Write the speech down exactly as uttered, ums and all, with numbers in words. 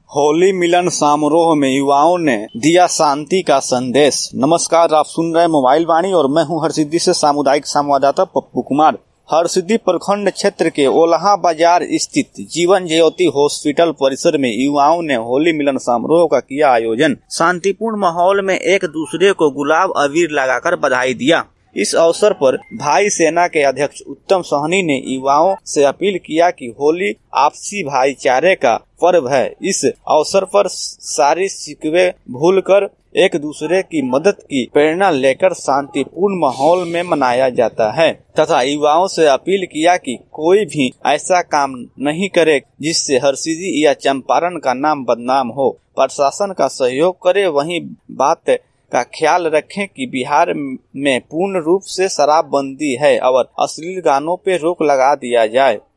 होली मिलन समारोह में युवाओं ने दिया शांति का संदेश। नमस्कार, आप सुन रहे हैं मोबाइल वाणी और मैं हूं हरसिद्धि से सामुदायिक संवाददाता पप्पू कुमार। हरसिद्धि प्रखंड क्षेत्र के ओल्हा बाजार स्थित जीवन ज्योति हॉस्पिटल परिसर में युवाओं ने होली मिलन समारोह का किया आयोजन। शांतिपूर्ण माहौल में एक दूसरे को गुलाब अबीर लगाकर बधाई दिया। इस अवसर पर भाई सेना के अध्यक्ष उत्तम सहनी ने युवाओं से अपील किया कि होली आपसी भाईचारे का पर्व है। इस अवसर पर सारी शिकवे भूलकर एक दूसरे की मदद की प्रेरणा लेकर शांतिपूर्ण माहौल में मनाया जाता है तथा युवाओं से अपील किया कि कोई भी ऐसा काम नहीं करे जिससे हरसिद्धि या चंपारण का नाम बदनाम हो। प्रशासन का सहयोग करे। वहीं बात का ख्याल रखें कि बिहार में पूर्ण रूप से शराबबंदी है और अश्लील गानों पे रोक लगा दिया जाए।